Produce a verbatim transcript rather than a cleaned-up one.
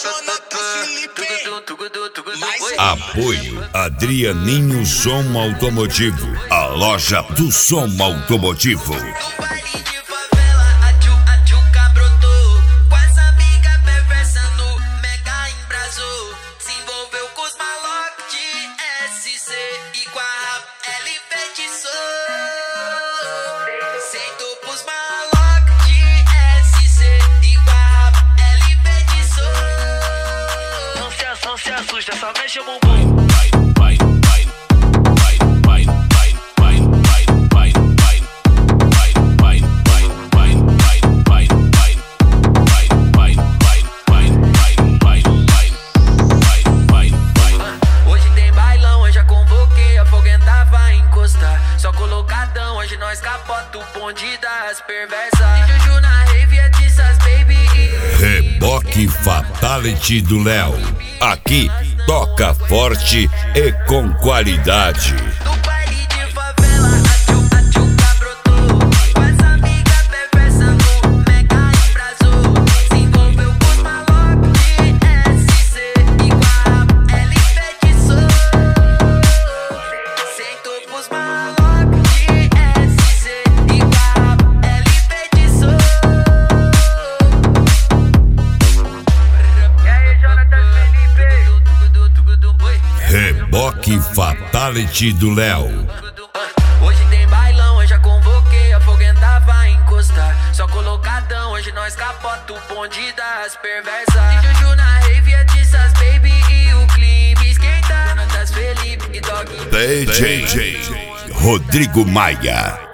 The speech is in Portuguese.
Apoio Adrianinho Som Automotivo, a loja do som automotivo. Assusta, só mexe o bumbum. Hoje tem bailão, eu já convoquei, a foguenta vai encostar. Só colocadão, hoje nós capota o bonde das perversas. E Juju na rave é dessas baby. Reboque Fatality do Léo. Aqui toca forte e com qualidade. No baile de favela, a tchuca brotou. Com as amigas perversas no mega embrasou. Se envolveu com os malocos de S C e com a rapa ela enfeitiçou. Sentou pros malocos de S C e com a rapa ela enfeitiçou. E aí, Jonathan Felipe? Reboque Fatality do Léo. Hoje tem bailão, eu já convoquei, a foguenta vai encostar. Só colocadão, hoje nós capota o bonde das perversas. E Juju na rave é dessas baby e o clima esquenta. Jonathan Felipe e Dog D J Rodrigo Maia.